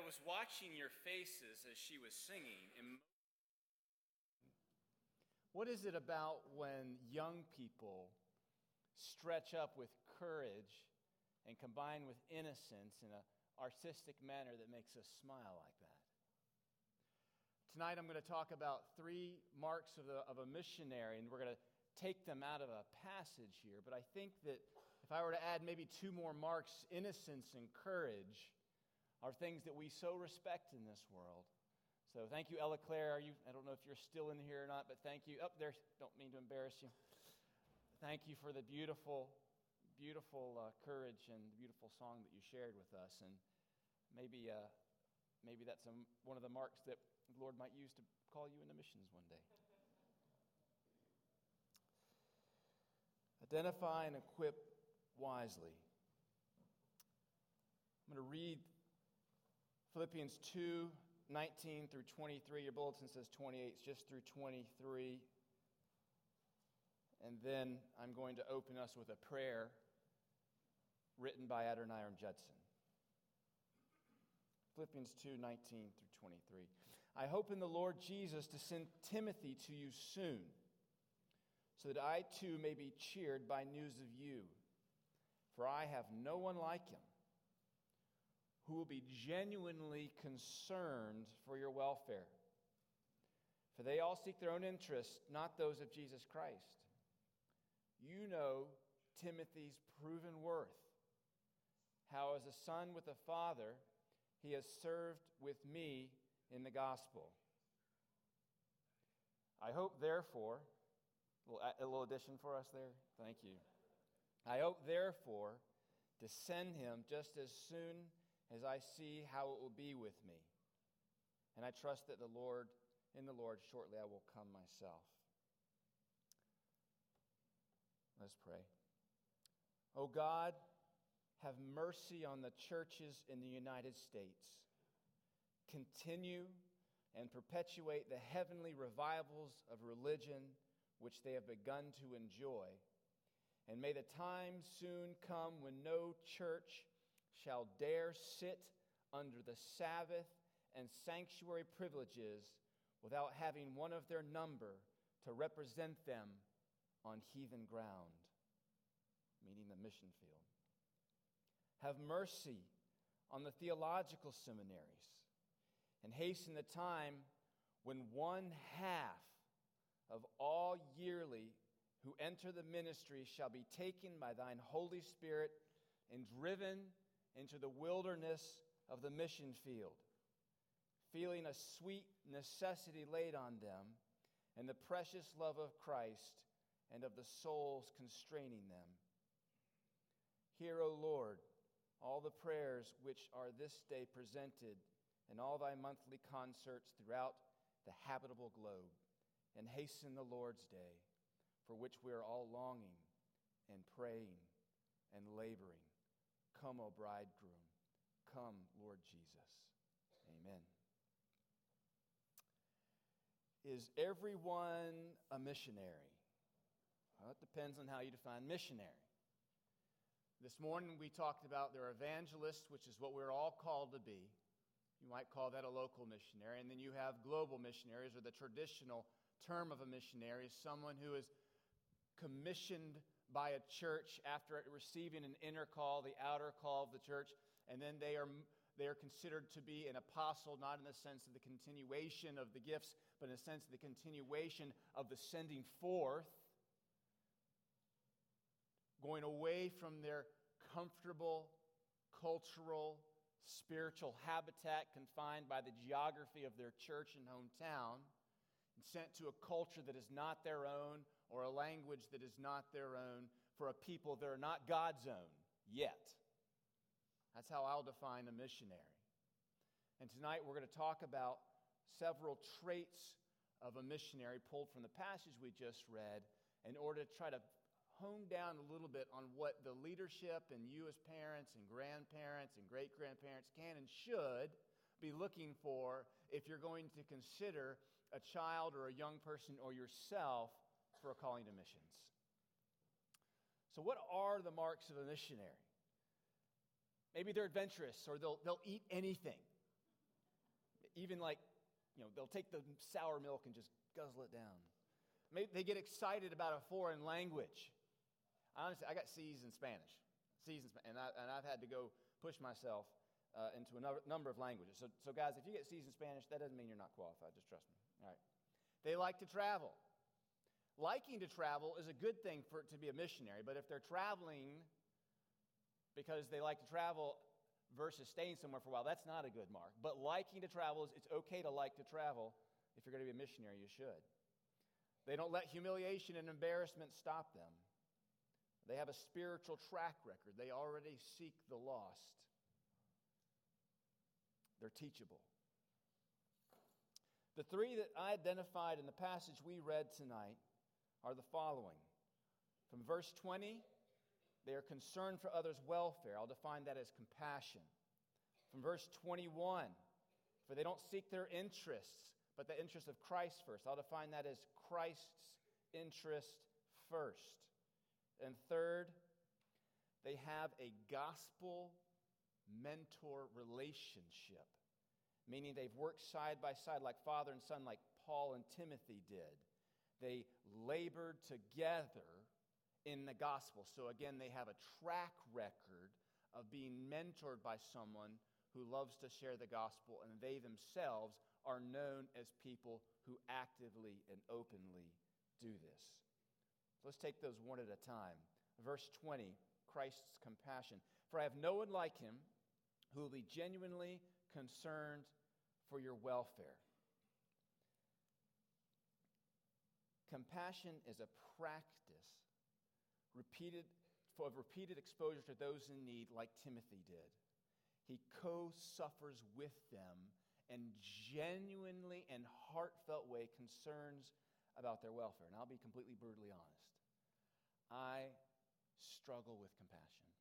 was watching your faces as she was singing, what is it about when young people stretch up with courage and combine with innocence in an artistic manner that makes us smile like that? Tonight I'm going to talk about 3 marks of a missionary, and we're going to take them out of a passage here. But I think that if I were to add maybe 2 more marks, innocence and courage are things that we so respect in this world. So thank you, Ella Claire. I don't know if you're still in here or not, but thank you. Up there, don't mean to embarrass you. Thank you for the beautiful, beautiful courage and the beautiful song that you shared with us. And maybe that's one of the marks that the Lord might use to call you into missions one day. Identify and equip wisely. I'm going to read Philippians 2:19 through 23. Your bulletin says 28. It's just through 23. And then I'm going to open us with a prayer written by Adoniram Judson. Philippians 2:19 through 23. I hope in the Lord Jesus to send Timothy to you soon, so that I too may be cheered by news of you. For I have no one like him, who will be genuinely concerned for your welfare. For they all seek their own interests, not those of Jesus Christ. You know Timothy's proven worth, how as a son with a father he has served with me in the gospel. I hope, therefore, a little addition for us there. Thank you. I hope, therefore, to send him just as soon as I see how it will be with me. And I trust that in the Lord, shortly I will come myself. Let's pray. O God, have mercy on the churches in the United States. Continue and perpetuate the heavenly revivals of religion which they have begun to enjoy. And may the time soon come when no church shall dare sit under the Sabbath and sanctuary privileges without having one of their number to represent them on heathen ground, meaning the mission field. Have mercy on the theological seminaries, and hasten the time when 1/2 of all yearly who enter the ministry shall be taken by thine Holy Spirit and driven into the wilderness of the mission field, feeling a sweet necessity laid on them and the precious love of Christ and of the souls constraining them. Hear, O Lord, all the prayers which are this day presented in all thy monthly concerts throughout the habitable globe, and hasten the Lord's day, for which we are all longing and praying and laboring. Come, O bridegroom. Come, Lord Jesus. Amen. Is everyone a missionary? Well, it depends on how you define missionary. This morning we talked about there are evangelists, which is what we're all called to be. You might call that a local missionary. And then you have global missionaries, or the traditional term of a missionary is someone who is commissioned by a church after receiving an inner call, the outer call of the church, and then they are considered to be an apostle, not in the sense of the continuation of the gifts, but in the sense of the continuation of the sending forth, going away from their comfortable, cultural, spiritual habitat confined by the geography of their church and hometown, and sent to a culture that is not their own, or a language that is not their own, for a people that are not God's own yet. That's how I'll define a missionary. And tonight we're going to talk about several traits of a missionary pulled from the passage we just read in order to try to hone down a little bit on what the leadership and you as parents and grandparents and great-grandparents can and should be looking for if you're going to consider a child or a young person or yourself for a calling to missions. So what are the marks of a missionary? Maybe they're adventurous, or they'll eat anything. even they'll take the sour milk and just guzzle it down. Maybe they get excited about a foreign language. Honestly, I got C's in Spanish. And I've had to go push myself into a number of languages. So guys, if you get C's in Spanish, that doesn't mean you're not qualified. Just trust me. All right. They like to travel. Liking to travel is a good thing to be a missionary, but if they're traveling because they like to travel versus staying somewhere for a while, that's not a good mark. But liking to travel, it's okay to like to travel. If you're going to be a missionary, you should. They don't let humiliation and embarrassment stop them. They have a spiritual track record. They already seek the lost. They're teachable. The three that I identified in the passage we read tonight are the following. From verse 20, they are concerned for others' welfare. I'll define that as compassion. From verse 21, for they don't seek their interests, but the interests of Christ first. I'll define that as Christ's interest first. And third, they have a gospel mentor relationship, meaning they've worked side by side like father and son, like Paul and Timothy did. They labored together in the gospel. So again, they have a track record of being mentored by someone who loves to share the gospel, and they themselves are known as people who actively and openly do this. Let's take those one at a time. Verse 20, Christ's compassion. For I have no one like him who will be genuinely concerned for your welfare. Compassion is a practice of repeated exposure to those in need, like Timothy did. He co-suffers with them and genuinely and heartfelt way concerns about their welfare. And I'll be completely brutally honest. I struggle with compassion.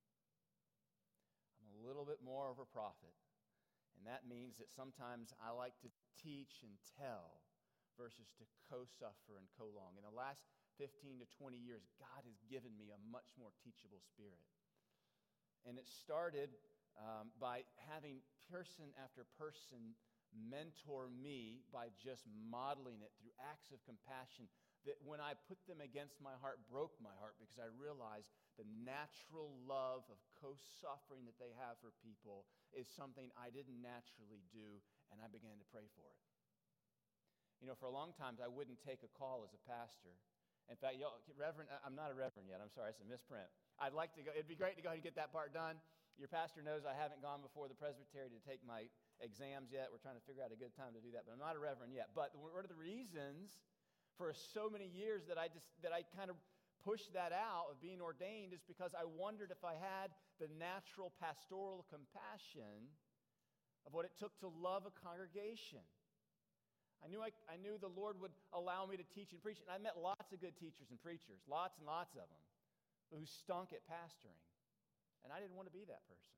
I'm a little bit more of a prophet, and that means that sometimes I like to teach and tell versus to co-suffer and co-long. In the last 15 to 20 years, God has given me a much more teachable spirit. And it started by having person after person mentor me by just modeling it through acts of compassion that when I put them against my heart, broke my heart, because I realized the natural love of co-suffering that they have for people is something I didn't naturally do, and I began to pray for it. For a long time, I wouldn't take a call as a pastor. In fact, Reverend, I'm not a reverend yet. I'm sorry, it's a misprint. I'd like to go. It'd be great to go ahead and get that part done. Your pastor knows I haven't gone before the presbytery to take my exams yet. We're trying to figure out a good time to do that, but I'm not a reverend yet. But one of the reasons for so many years that I kind of pushed that out of being ordained is because I wondered if I had the natural pastoral compassion of what it took to love a congregation. I knew the Lord would allow me to teach and preach, and I met lots of good teachers and preachers, lots and lots of them, who stunk at pastoring, and I didn't want to be that person.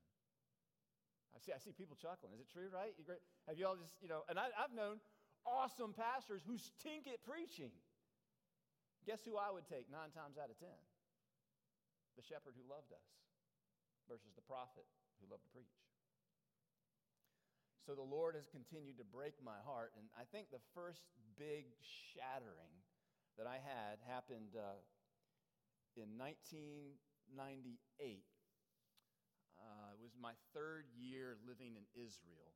I see people chuckling. Is it true, right? Have you all just, and I've known awesome pastors who stink at preaching. Guess who I would take 9 times out of 10? The shepherd who loved us versus the prophet who loved to preach. So the Lord has continued to break my heart, and I think the first big shattering that I had happened in 1998. It was my 3rd year living in Israel,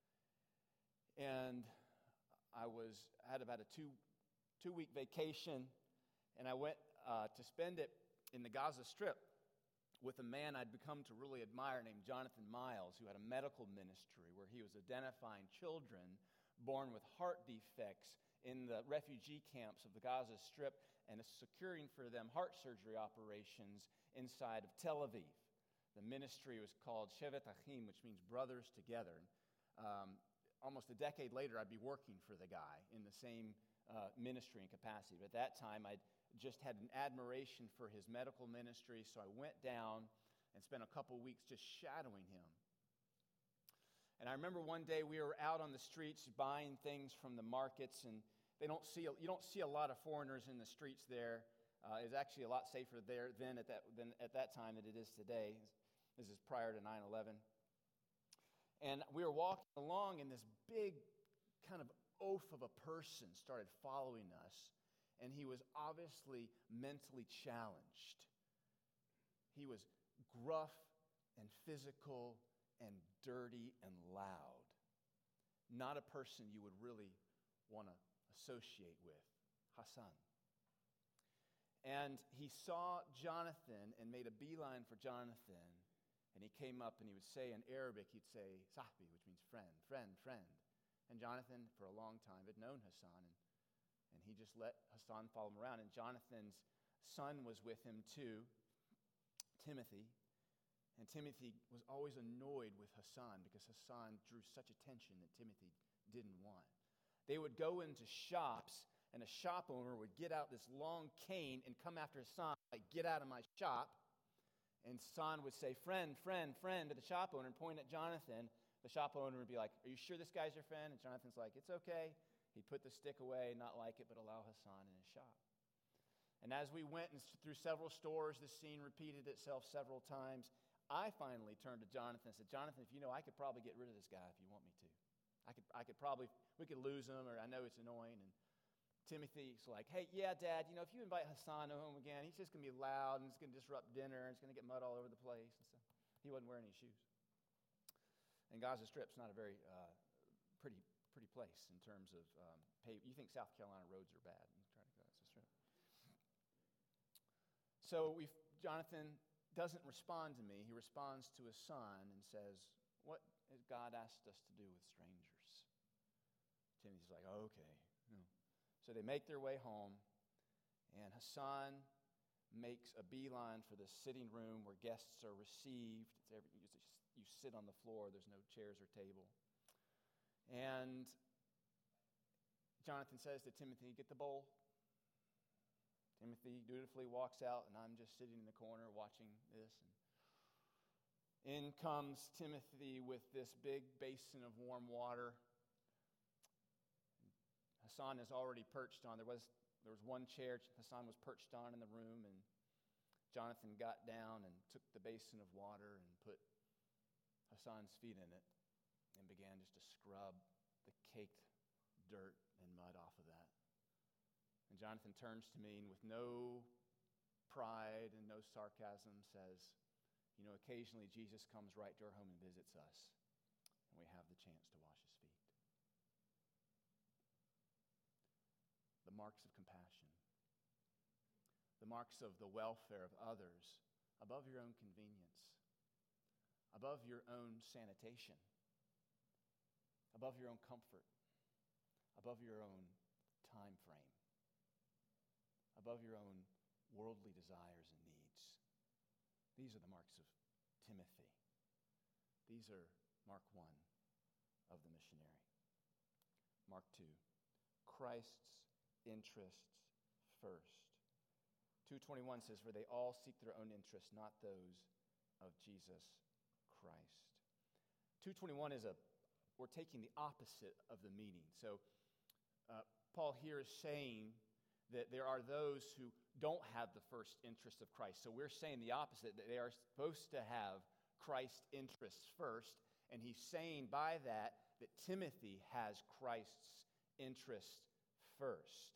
and I had about a two-week vacation, and I went to spend it in the Gaza Strip with a man I'd become to really admire named Jonathan Miles, who had a medical ministry where he was identifying children born with heart defects in the refugee camps of the Gaza Strip and securing for them heart surgery operations inside of Tel Aviv. The ministry was called Shevet Achim, which means brothers together. Almost a decade later, I'd be working for the guy in the same ministry and capacity. But at that time, I just had an admiration for his medical ministry, so I went down and spent a couple weeks just shadowing him. And I remember one day we were out on the streets buying things from the markets, and you don't see a lot of foreigners in the streets there. It's actually a lot safer there than at that time than it is today. This is prior to 9/11. And we were walking along, and this big kind of oaf of a person started following us, and he was obviously mentally challenged. He was gruff and physical and dirty and loud. Not a person you would really want to associate with, Hassan. And he saw Jonathan and made a beeline for Jonathan, and he came up and he would say in Arabic, he'd say, Sahbi, which means friend, friend, friend. And Jonathan, for a long time, had known Hassan, and he just let Hassan follow him around. And Jonathan's son was with him too, Timothy. And Timothy was always annoyed with Hassan because Hassan drew such attention that Timothy didn't want. They would go into shops, and a shop owner would get out this long cane and come after Hassan, like, get out of my shop. And Hassan would say, friend, friend, friend, to the shop owner and point at Jonathan. The shop owner would be like, are you sure this guy's your friend? And Jonathan's like, it's okay. He'd put the stick away, not like it, but allow Hassan in his shop. And as we went through several stores, this scene repeated itself several times. I finally turned to Jonathan and said, Jonathan, if you know, I could probably get rid of this guy if you want me to. I could probably, we could lose him, or I know it's annoying. And Timothy's like, hey, yeah, Dad, you know, if you invite Hassan home again, he's just going to be loud, and it's going to disrupt dinner, and it's going to get mud all over the place. And so he wasn't wearing any shoes. And Gaza Strip's not a very pretty place in terms of you think South Carolina roads are bad. You try to go Gaza Strip. So Jonathan doesn't respond to me. He responds to his son and says, what has God asked us to do with strangers? Timothy's like, oh, okay. No. So they make their way home, and Hassan makes a beeline for the sitting room where guests are received. You sit on the floor. There's no chairs or table. And Jonathan says to Timothy, get the bowl. Timothy dutifully walks out, and I'm just sitting in the corner watching this. And in comes Timothy with this big basin of warm water. Hassan is already perched on. There was one chair Hassan was perched on in the room, and Jonathan got down and took the basin of water and put Hassan's feet in it and began just to scrub the caked dirt and mud off of that. And Jonathan turns to me and with no pride and no sarcasm says, you know, occasionally Jesus comes right to our home and visits us, and we have the chance to wash his feet. The marks of compassion. The marks of the welfare of others above your own convenience, above your own sanitation, above your own comfort, above your own time frame, above your own worldly desires and needs. These are the marks of Timothy. These are Mark 1 of the missionary. Mark 2, Christ's interests first. 2:21 says, for they all seek their own interests, not those of Jesus Christ. 2:21 we're taking the opposite of the meaning. So Paul here is saying that there are those who don't have the first interest of Christ. So we're saying the opposite, that they are supposed to have Christ's interests first. And he's saying by that Timothy has Christ's interest first.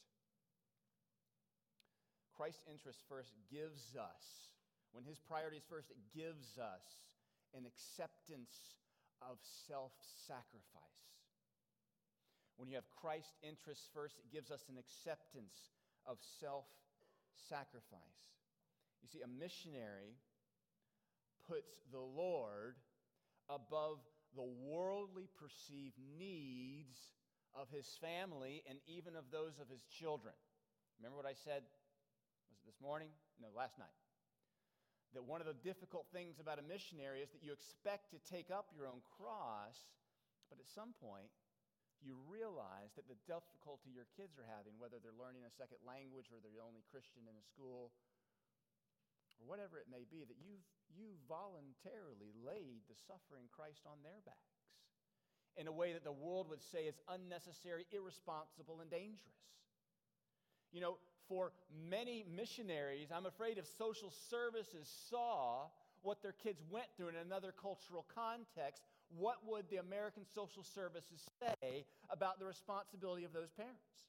Christ's interest first gives us, when his priority is first, it gives us an acceptance of self-sacrifice. When you have Christ's interests first, it gives us an acceptance of self-sacrifice. You see, a missionary puts the Lord above the worldly perceived needs of his family and even of those of his children. Remember what I said? Was it this morning? No, last night. That one of the difficult things about a missionary is that you expect to take up your own cross, but at some point, you realize that the difficulty your kids are having, whether they're learning a second language or they're the only Christian in a school, or whatever it may be, that you voluntarily laid the suffering Christ on their backs in a way that the world would say is unnecessary, irresponsible, and dangerous. You know, for many missionaries, I'm afraid if social services saw what their kids went through in another cultural context, what would the American social services say about the responsibility of those parents?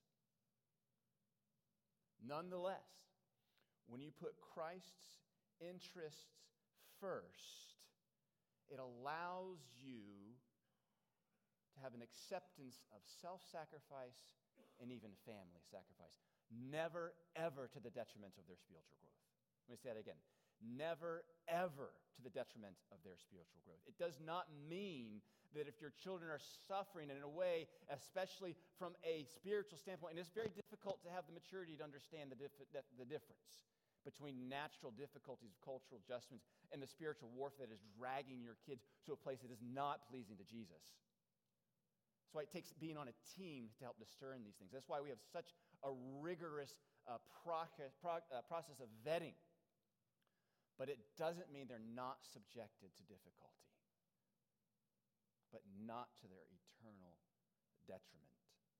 Nonetheless, when you put Christ's interests first, it allows you to have an acceptance of self-sacrifice and even family sacrifice. Never, ever to the detriment of their spiritual growth. Let me say that again. Never, ever to the detriment of their spiritual growth. It does not mean that if your children are suffering in a way, especially from a spiritual standpoint, and it's very difficult to have the maturity to understand the difference between natural difficulties of cultural adjustments and the spiritual warfare that is dragging your kids to a place that is not pleasing to Jesus. That's why it takes being on a team to help discern these things. That's why we have such a rigorous process of vetting. But it doesn't mean they're not subjected to difficulty, but not to their eternal detriment.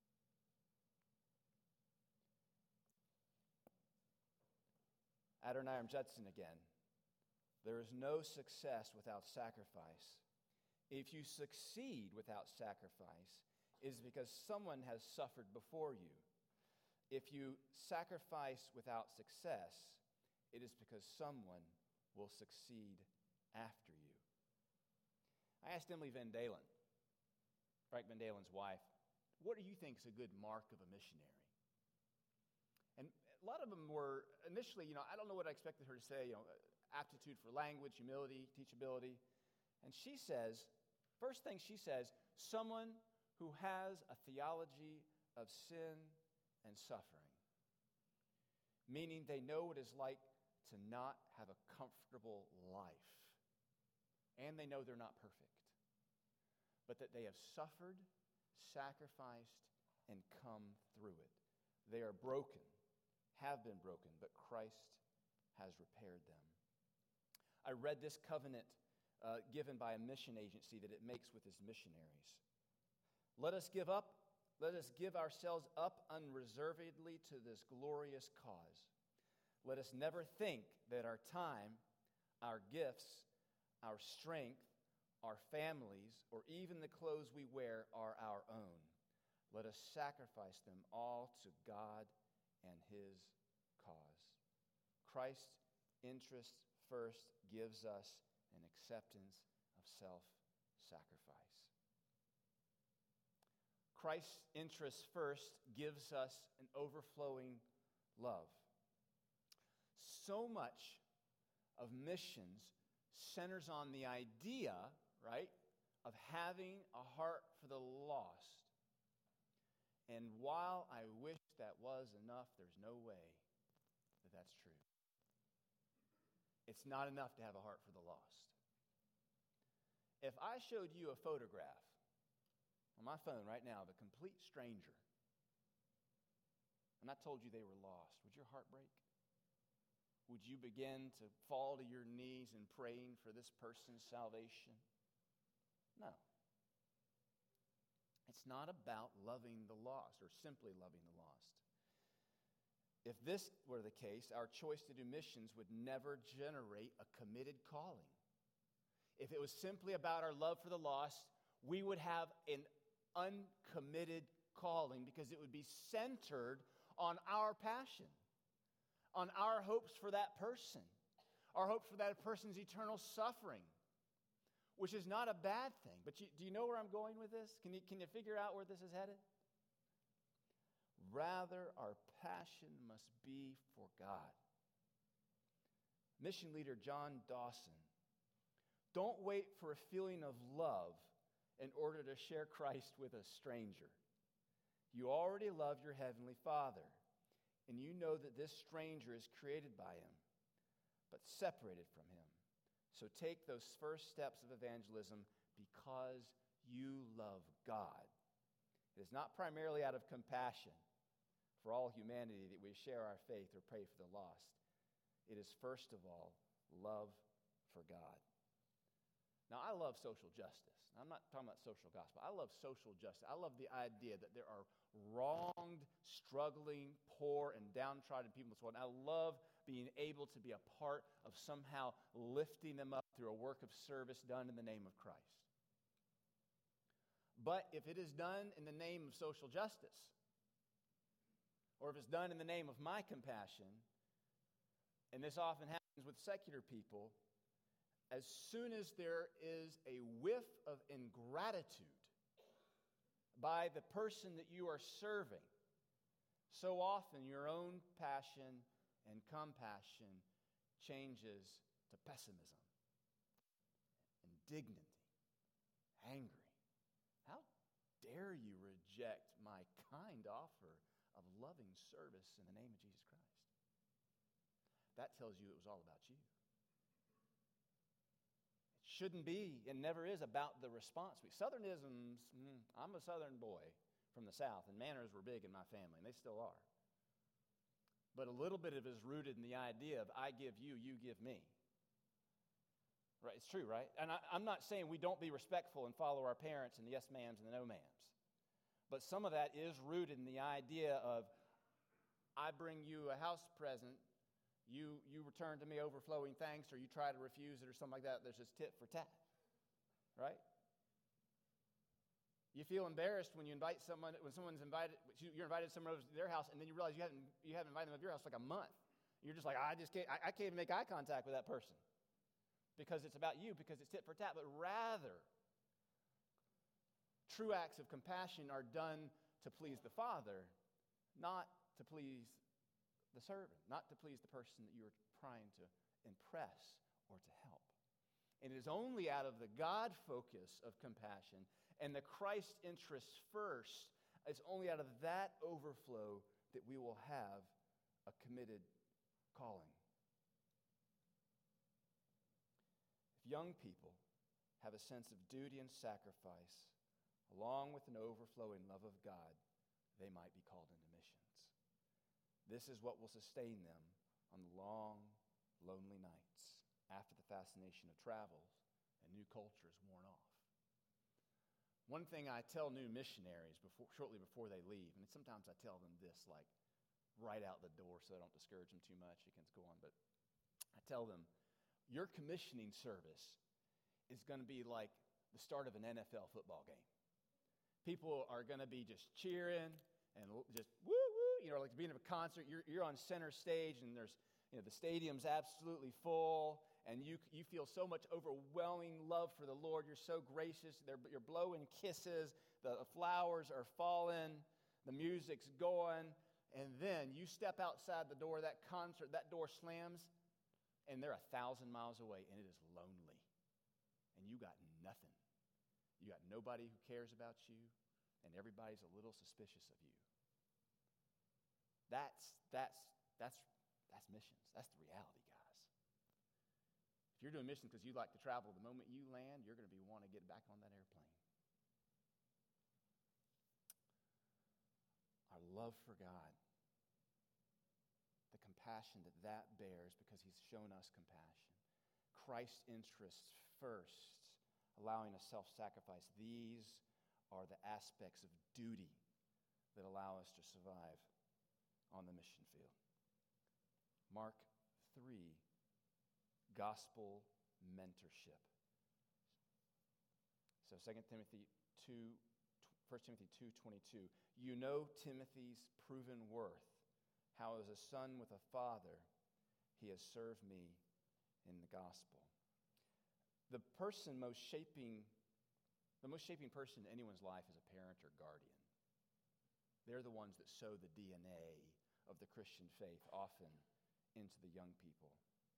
Adoniram Judson again. There is no success without sacrifice. If you succeed without sacrifice, it is because someone has suffered before you. If you sacrifice without success, it is because someone will succeed after you. I asked Emily Van Dalen, Frank Van Dalen's wife, what do you think is a good mark of a missionary? And a lot of them were initially, I don't know what I expected her to say, aptitude for language, humility, teachability. And she says, first thing she says, someone who has a theology of sin and suffering. Meaning they know what it's like to not have a comfortable life. And they know they're not perfect. But that they have suffered, sacrificed, and come through it. They are broken, have been broken, but Christ has repaired them. I read this covenant given by a mission agency that it makes with its missionaries. Let us give ourselves up unreservedly to this glorious cause. Let us never think that our time, our gifts, our strength, our families, or even the clothes we wear are our own. Let us sacrifice them all to God and His cause. Christ's interest first gives us an acceptance of self-sacrifice. Christ's interest first gives us an overflowing love. So much of missions centers on the idea, right, of having a heart for the lost. And while I wish that was enough, there's no way that that's true. It's not enough to have a heart for the lost. If I showed you a photograph on my phone right now of a complete stranger, and I told you they were lost, would your heart break? Would you begin to fall to your knees in praying for this person's salvation? No. It's not about loving the lost or simply loving the lost. If this were the case, our choice to do missions would never generate a committed calling. If it was simply about our love for the lost, we would have an uncommitted calling because it would be centered on our passion, on our hopes for that person, our hope for that person's eternal suffering, which is not a bad thing. But do you know where I'm going with this? Can you figure out where this is headed? Rather, our passion must be for God. Mission leader John Dawson, don't wait for a feeling of love in order to share Christ with a stranger. You already love your Heavenly Father, and you know that this stranger is created by Him, but separated from Him. So take those first steps of evangelism because you love God. It is not primarily out of compassion for all humanity that we share our faith or pray for the lost. It is first of all love for God. Now, I love social justice. I'm not talking about social gospel. I love social justice. I love the idea that there are wronged, struggling, poor, and downtrodden people in this world. And I love being able to be a part of somehow lifting them up through a work of service done in the name of Christ. But if it is done in the name of social justice, or if it's done in the name of my compassion, and this often happens with secular people, as soon as there is a whiff of ingratitude by the person that you are serving, so often your own passion and compassion changes to pessimism, indignity, angry. How dare you reject my kind offer of loving service in the name of Jesus Christ? That tells you it was all about you. It shouldn't be and never is about the response. Southernisms, I'm a Southern boy from the South, and manners were big in my family, and they still are. But a little bit of it is rooted in the idea of I give you, you give me. Right? It's true, right? And I'm not saying we don't be respectful and follow our parents and the yes ma'ams and the no ma'ams. But some of that is rooted in the idea of I bring you a house present, you return to me overflowing thanks, or you try to refuse it or something like that. There's this tit for tat, right? You feel embarrassed when you invite someone, when someone's invited, you're invited someone over to their house, and then you realize you haven't invited them to your house for like a month. You're just like, I can't even make eye contact with that person because it's about you, because it's tit for tat. But rather, true acts of compassion are done to please the Father, not to please the servant, not to please the person that you're trying to impress or to help. And it is only out of the God focus of compassion and the Christ interest first, it's only out of that overflow that we will have a committed calling. If young people have a sense of duty and sacrifice, along with an overflowing love of God, they might be called into missions. This is what will sustain them on the long, lonely nights after the fascination of travel and new culture is worn off. One thing I tell new missionaries shortly before they leave, and sometimes I tell them this like right out the door so I don't discourage them too much. You can go on, but I tell them, your commissioning service is going to be like the start of an NFL football game. People are going to be just cheering and just woo-woo, like being at a concert. You're on center stage, and there's, the stadium's absolutely full, and you feel so much overwhelming love for the Lord. You're so gracious. You're blowing kisses. The flowers are falling. The music's going. And then you step outside the door of that concert. That door slams, and they're 1,000 miles away, and it is lonely. And you got nothing. You got nobody who cares about you, and everybody's a little suspicious of you. That's missions. That's the reality, guys. If you're doing missions because you like to travel, the moment you land, you're going to be wanting to get back on that airplane. Our love for God, the compassion that bears because he's shown us compassion. Christ's interests first, allowing a self-sacrifice. These are the aspects of duty that allow us to survive on the mission field. Mark 3, gospel mentorship. So 1 Timothy 2:22. You know Timothy's proven worth, how as a son with a father he has served me in the gospel. The most shaping person in anyone's life is a parent or guardian. They're the ones that sow the DNA of the Christian faith, often into the young people.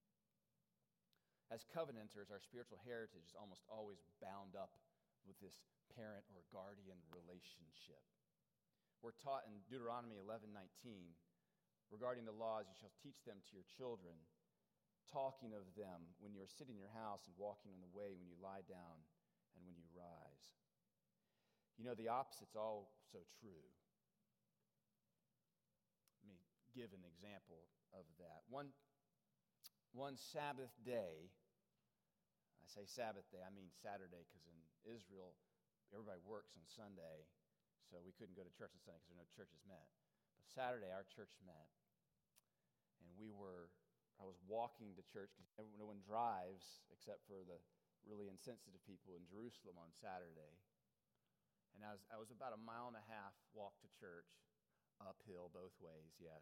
As covenanters, our spiritual heritage is almost always bound up with this parent or guardian relationship. We're taught in Deuteronomy 11:19, regarding the laws, you shall teach them to your children, talking of them when you are sitting in your house and walking on the way, when you lie down and when you rise. The opposite's also true. Let me give an example of that. One Sabbath day, I say Sabbath day, I mean Saturday, because in Israel, everybody works on Sunday, so we couldn't go to church on Sunday because no churches met. But Saturday, our church met, and I was walking to church because no one drives except for the really insensitive people in Jerusalem on Saturday. And I was about a mile and a half walk to church, uphill both ways, yes.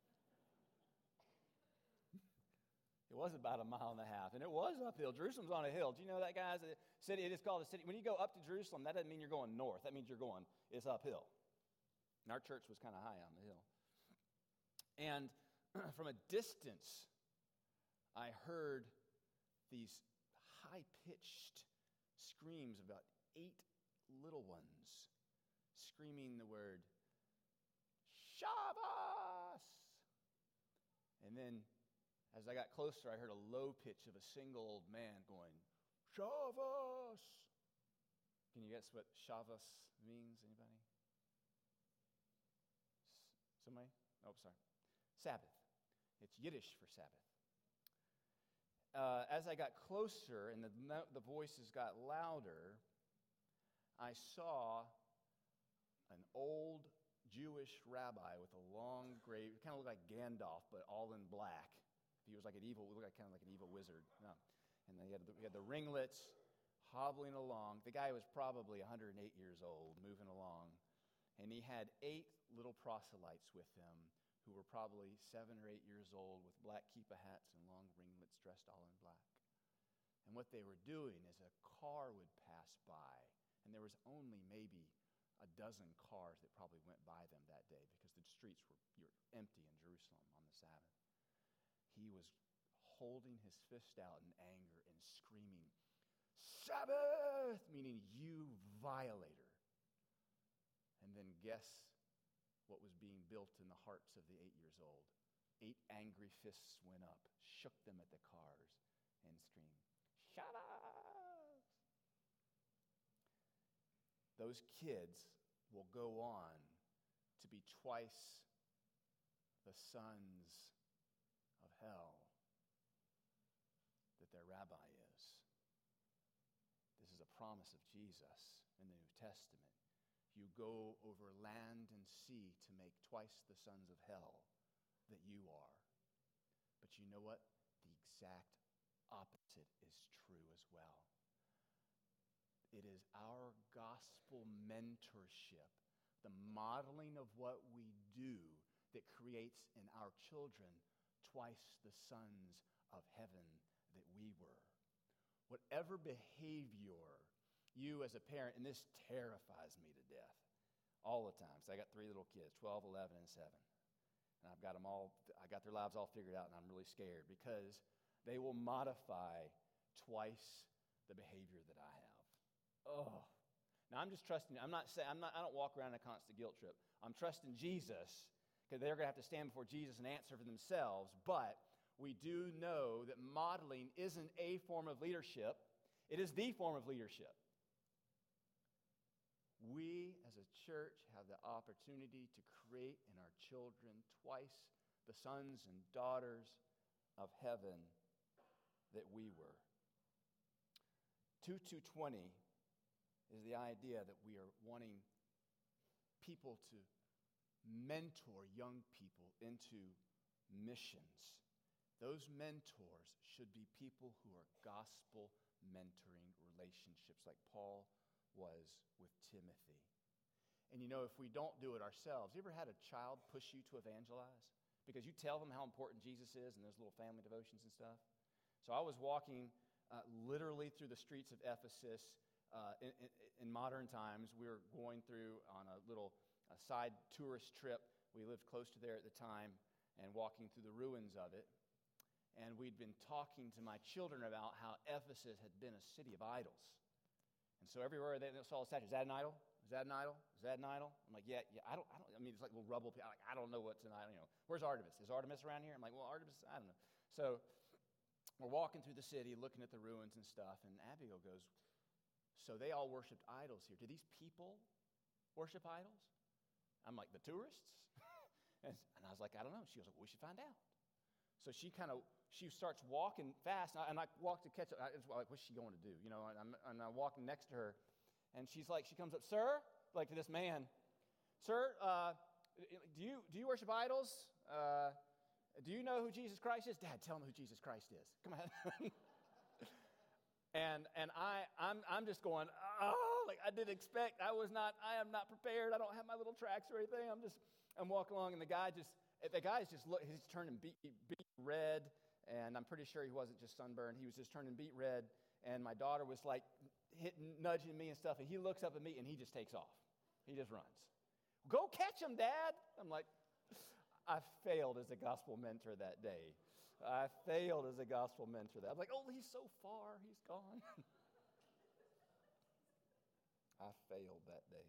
It was about a mile and a half, and it was uphill. Jerusalem's on a hill. Do you know that, guys? The city, it is called a city. When you go up to Jerusalem, that doesn't mean you're going north. That means it's uphill. And our church was kind of high on the hill. And from a distance, I heard these high-pitched screams, about 8 little ones, screaming the word, Shabbos! And then, as I got closer, I heard a low pitch of a single old man going, Shabbos! Can you guess what Shabbos means? Anybody? Somebody? Oh, sorry. Sabbath. It's Yiddish for Sabbath. As I got closer and the voices got louder, I saw an old Jewish rabbi with a long gray, kind of looked like Gandalf, but all in black. He was like kind of like an evil wizard. No. And he had the ringlets, hobbling along. The guy was probably 108 years old, moving along. And he had 8 little proselytes with him who were probably 7 or 8 years old with black kippah hats and long ringlets, dressed all in black. And what they were doing is a car would pass by, and there was only maybe a dozen cars that probably went by them that day because the streets were empty in Jerusalem on the Sabbath. He was holding his fist out in anger and screaming, Sabbath, meaning you violator. And then guess what was being built in the hearts of the 8 years old? 8 angry fists went up, shook them at the cars, and screamed, Shabbos! Those kids will go on to be twice the sons of hell that their rabbi is. This is a promise of Jesus in the New Testament. You go over land and sea to make twice the sons of hell that you are. But you know what? The exact opposite is true as well. It is our gospel mentorship, the modeling of what we do, that creates in our children twice the sons of heaven that we were. Whatever behavior you as a parent, and this terrifies me to death all the time. So I got 3 little kids, 12, 11, and 7. And I got their lives all figured out, and I'm really scared because they will modify twice the behavior that I have. Oh. Now I'm just trusting, I don't walk around in a constant guilt trip. I'm trusting Jesus because they're going to have to stand before Jesus and answer for themselves. But we do know that modeling isn't a form of leadership. It is the form of leadership. We as a church have the opportunity to create in our children twice the sons and daughters of heaven that we were. 2:20 is the idea that we are wanting people to mentor young people into missions. Those mentors should be people who are gospel mentoring relationships like Paul was with Timothy. And you know, if we don't do it ourselves, you ever had a child push you to evangelize? Because you tell them how important Jesus is in those little family devotions and stuff. So I was walking literally through the streets of Ephesus in modern times. We were going through on a little side tourist trip. We lived close to there at the time and walking through the ruins of it. And we'd been talking to my children about how Ephesus had been a city of idols. And so everywhere they saw a statue, is that an idol? Is that an idol? Is that an idol? I'm like, yeah, I mean, it's like little rubble. I don't know what's an idol. You know, where's Artemis? Is Artemis around here? I'm like, well, Artemis, I don't know. So we're walking through the city, looking at the ruins and stuff, and Abigail goes, so they all worshipped idols here. Do these people worship idols? I'm like, the tourists? and I was like, I don't know. She goes, well, we should find out. So she starts walking fast, and I walk to catch up. It's like, what's she going to do? You know, and I'm walking next to her, and she comes up, sir, like to this man, sir, do you worship idols? Do you know who Jesus Christ is? Dad, tell him who Jesus Christ is. Come on. and I'm just going, oh Like I didn't expect. I am not prepared. I don't have my little tracks or anything. I'm walking along, and the guy's just he's turning beet red, and I'm pretty sure he wasn't just sunburned. He was just turning beet red, and my daughter was like nudging me and stuff, and he looks up at me, and he just takes off. He just runs. Go catch him, Dad. I'm like, I failed as a gospel mentor that day. I failed as a gospel mentor. I'm like, oh, he's so far. He's gone. I failed that day.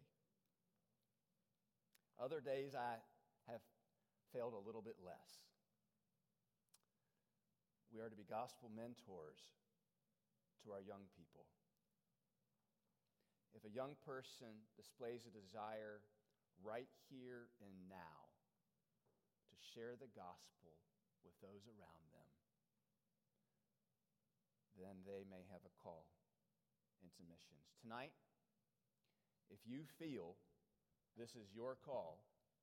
Other days I have failed a little bit less. We are to be gospel mentors to our young people. If a young person displays a desire right here and now to share the gospel with those around them, then they may have a call into missions. Tonight, if you feel this is your call,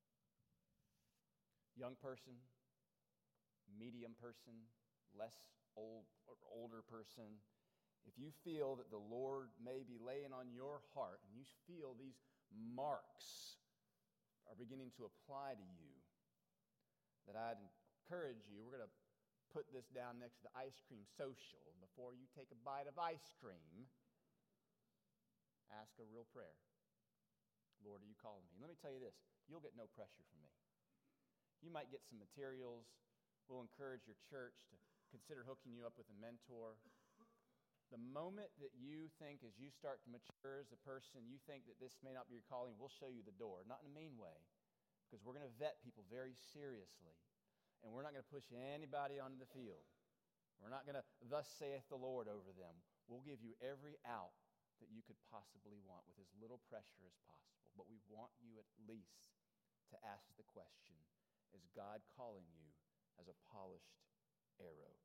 young person, medium person, less old or older person, if you feel that the Lord may be laying on your heart and you feel these marks are beginning to apply to you, that I'd encourage you, we're going to put this down next to the ice cream social. Before you take a bite of ice cream, ask a real prayer. Lord, are you calling me? Let me tell you this, you'll get no pressure from me. You might get some materials. We'll encourage your church to consider hooking you up with a mentor. The moment that you think, as you start to mature as a person, you think that this may not be your calling, we'll show you the door. Not in a mean way, because we're going to vet people very seriously. And we're not going to push anybody onto the field. We're not going to, thus saith the Lord, over them. We'll give you every out that you could possibly want with as little pressure as possible. But we want you at least to ask the question, is God calling you as a polished arrow?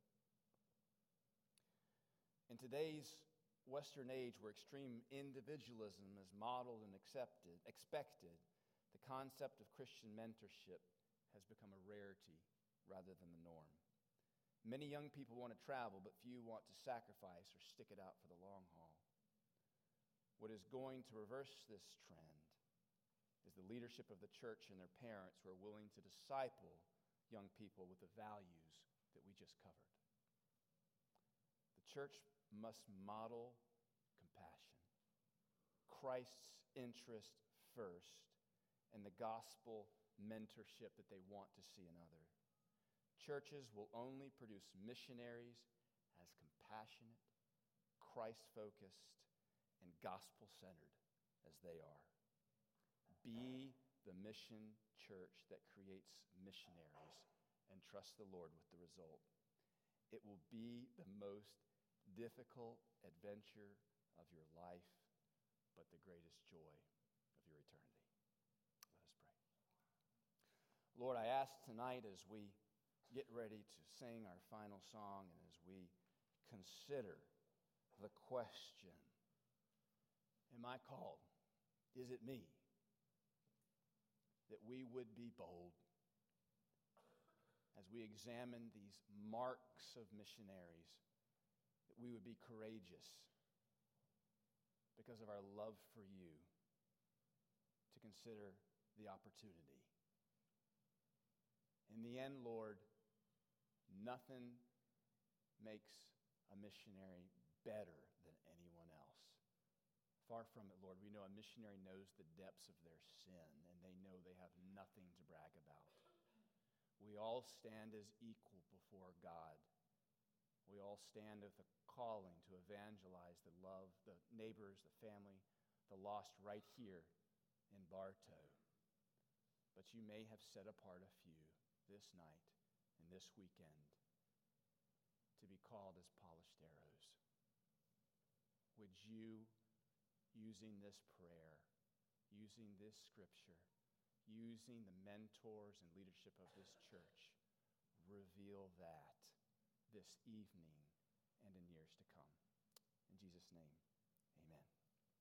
In today's Western age where extreme individualism is modeled and expected, the concept of Christian mentorship has become a rarity rather than the norm. Many young people want to travel, but few want to sacrifice or stick it out for the long haul. What is going to reverse this trend is the leadership of the church and their parents who are willing to disciple young people with the values that we just covered. The church must model compassion, Christ's interest first, and the gospel mentorship that they want to see in others. Churches will only produce missionaries as compassionate, Christ-focused, and gospel-centered as they are. Be the mission church that creates missionaries and trust the Lord with the result. It will be the most difficult adventure of your life, but the greatest joy of your eternity. Let us pray. Lord, I ask tonight as we get ready to sing our final song and as we consider the question, am I called? Is it me? That we would be bold as we examine these marks of missionaries, that we would be courageous because of our love for you to consider the opportunity. In the end, Lord, nothing makes a missionary better than anyone else. Far from it, Lord. We know a missionary knows the depths of their sin, and they know they have nothing to brag about. We all stand as equal before God. We all stand with a calling to evangelize the love, the neighbors, the family, the lost right here in Bartow. But you may have set apart a few this night and this weekend to be called as polished arrows. Would you, using this prayer, using this scripture, using the mentors and leadership of this church, reveal that this evening and in years to come. In Jesus' name.